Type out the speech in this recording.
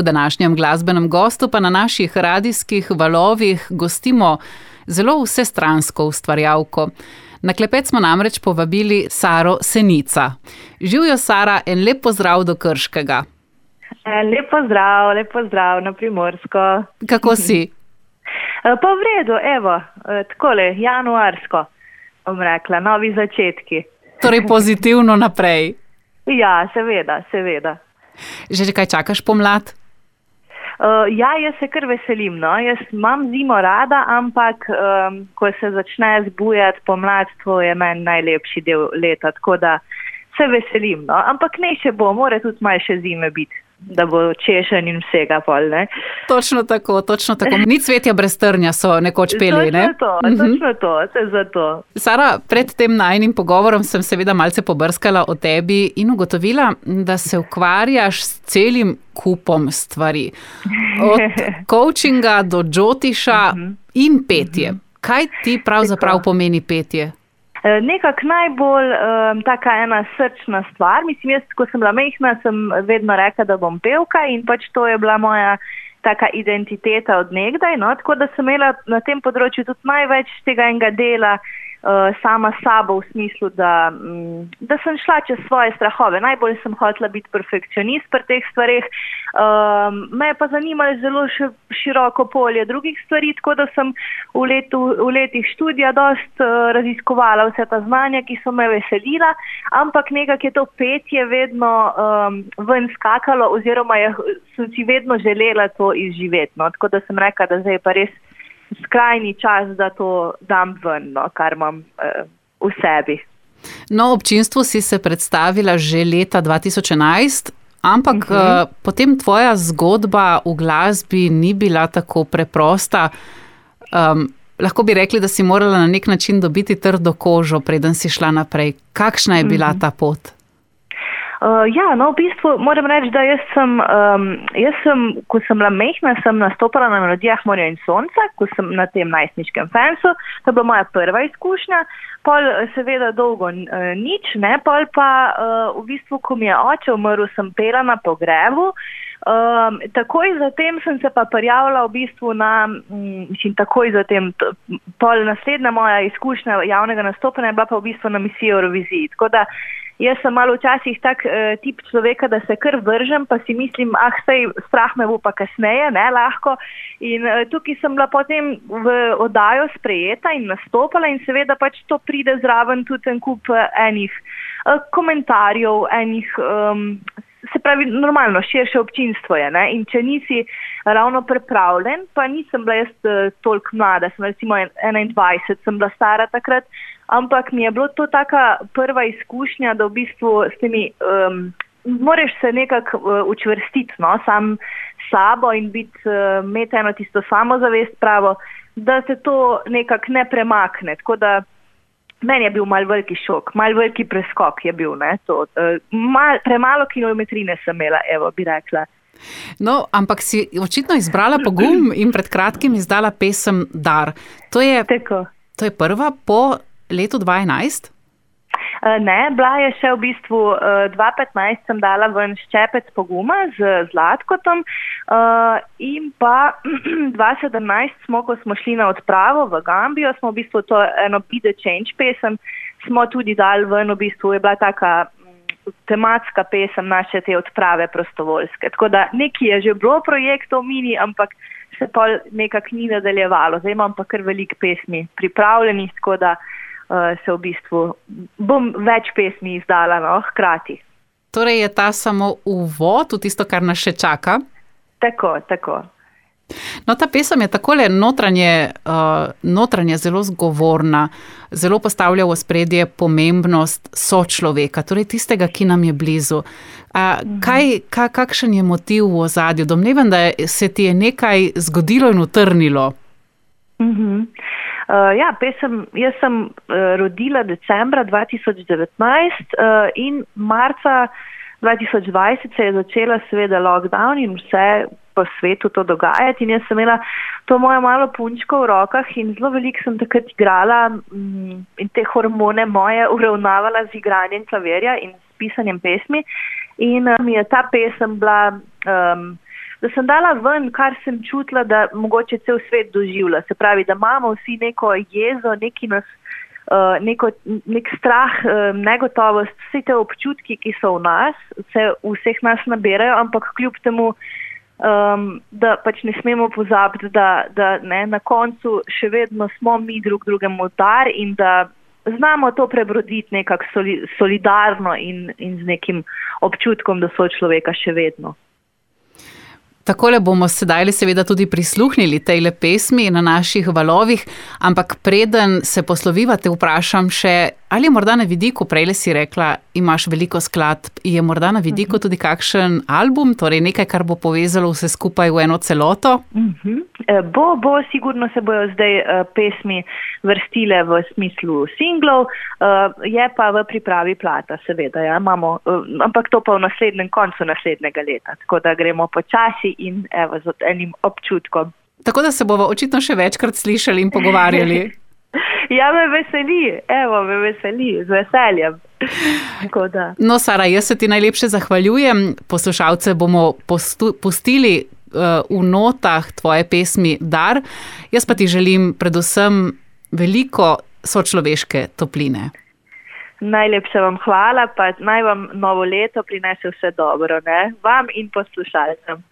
V današnjem glasbenem gostu pa na naših radijskih valovih gostimo zelo vsestransko ustvarjalko. Na klepet smo namreč povabili Saro Senica. Živjo, Sara, en lep pozdrav do Krškega. Lep pozdrav na Primorsko. Kako si? Pa v redu, evo, takole, januarsko, bom rekla, novi začetki. Torej pozitivno naprej. Ja, seveda. Že kaj čakaš pomlad? Ja, jaz se kar veselim, no. Jaz imam zimo rada, ampak ko se začne zbujati pomlad, to je meni najlepši del leta, tako da se veselim, no. Ampak ne še bo, mora tudi malo še zime biti, da bo češen in vsega pol, ne. Točno tako. Ni cvetja brez trnja, so nekoč peli, ne? Točno to, zato. Sara, pred tem najinim pogovorom sem seveda malce pobrskala o tebi in ugotovila, da se ukvarjaš s celim kupom stvari. Od coachinga do džotiša in petje. Kaj ti pravzaprav pomeni petje? Nekako najbolj taka ena srčna stvar. Mislim, jaz, ko sem bila majhna, sem vedno rekla, da bom pevka in pač to je bila moja taka identiteta od nekdaj, no, tako da sem imela na tem področju tudi največ tega enega dela sama s sabo v smislu, da sem šla čez svoje strahove. Najbolj sem hotela biti perfekcionist pri teh stvareh. Me je pa zanimalo zelo široko polje drugih stvari, tako da sem v letih študija dost raziskovala vse ta znanja, ki so me veselila, ampak nekako je to petje vedno ven skakalo oziroma sem si vedno želela to izživeti. No? Tako da sem rekla, da zdaj je pa res skrajni čas, da to dam ven, no, kar imam v sebi. No, občinstvu si se predstavila že leta 2011, ampak potem tvoja zgodba v glasbi ni bila tako preprosta. Lahko bi rekli, da si morala na nek način dobiti trdo kožo, preden si šla naprej. Kakšna je bila ta pot? Ja, no, v bistvu moram reči, da jaz sem, ko sem bila majhna, sem nastopala na Melodijah morja in sonca, ko sem na tem najstniškem fansu. To je bila moja prva izkušnja. Pol seveda dolgo nič, ne, pol pa v bistvu, ko mi je oče umrl, sem pela na pogrebu. Takoj zatem sem se pa prijavila v bistvu pol naslednja moja izkušnja javnega nastopanja je bila pa v bistvu na misiji Euroviziji. Tako da jaz sem malo včasih tak tip človeka, da se kar vržem, pa si mislim, saj strah me bo pa kasneje, ne, lahko. In tukaj sem bila potem v oddajo sprejeta in nastopala in seveda pač to pride zraven tudi en kup enih komentarjev, se pravi, normalno, širše občinstvo je, ne, in če nisi ravno pripravljen, pa nisem bila jaz toliko mlada, sem recimo 21, sem bila stara takrat, ampak mi je bilo to taka prva izkušnja, da v bistvu s temi, moraš se nekako učvrstiti, no, sam sabo in imeti eno tisto samozavest pravo, da se to nekako ne premakne, tako da meni je bil malo veliki šok, malo veliki preskok je bil, ne, to. Premalo kilometrine sem imela, evo, bi rekla. No, ampak si očitno izbrala pogum in pred kratkim izdala pesem Dar. To je prva po letu 2011? Ne, bila je še v bistvu 2015 sem dala ven Ščepec poguma z Zlatkotom in pa 2017 ko smo šli na odpravo v Gambijo, smo v bistvu to eno Be the Change pesem, smo tudi dali ven, v bistvu je bila taka tematska pesem naše te odprave prostovoljske. Tako da nekaj je že bilo projektov mini, ampak se pa nekako ni nadaljevalo. Zdaj imam pa kar veliko pesmi pripravljenih, tako da se v bistvu bom več pesmi izdala, no, hkrati. Torej je ta samo uvod v tisto, kar nas še čaka? Tako. No, ta pesem je takole notranje zelo zgovorna, zelo postavlja v ospredje pomembnost sočloveka, torej tistega, ki nam je blizu. Kakšen je motiv v ozadju? Domnevam, da se ti je nekaj zgodilo in utrnilo. Ja, jaz sem rodila decembra 2019 in marca 2020 se je začela seveda lockdown in vse po svetu to dogajati in jaz sem imela to mojo malo punčko v rokah in zelo veliko sem takrat igrala in te hormone moje uravnavala z igranjem klavirja in s pisanjem pesmi in mi je ta pesem bila da sem dala ven, kar sem čutila, da mogoče cel svet doživlja. Se pravi, da imamo vsi neko jezo, nek strah, negotovost, vse te občutki, ki so v nas, se vseh nas naberajo, ampak kljub temu, da pač ne smemo pozabiti, da ne, na koncu še vedno smo mi drugemu dar in da znamo to prebroditi nekako solidarno in z nekim občutkom, da so človeka še vedno. Takole bomo sedaj seveda tudi prisluhnili tejle pesmi na naših valovih, ampak preden se posloviva, te vprašam še, ali je morda na vidiku, prejle si rekla, imaš veliko skladb, je morda na vidiku tudi kakšen album, torej nekaj, kar bo povezalo vse skupaj v eno celoto? Bo, sigurno se bojo zdaj pesmi vrstile v smislu singlov, je pa v pripravi plata, seveda, ja, imamo, ampak to pa v koncu naslednjega leta, tako da gremo počasi in evo, z enim občutkom. Tako da se bomo očitno še večkrat slišali in pogovarjali. Ja, me veseli, z veseljem. Tako da. No, Sara, jaz se ti najlepše zahvaljujem. Poslušalce bomo pustili v notah tvoje pesmi Dar. Jaz pa ti želim predvsem veliko sočloveške topline. Najlepša vam hvala, pa naj vam novo leto prinese vse dobro, ne? Vam in poslušalcem.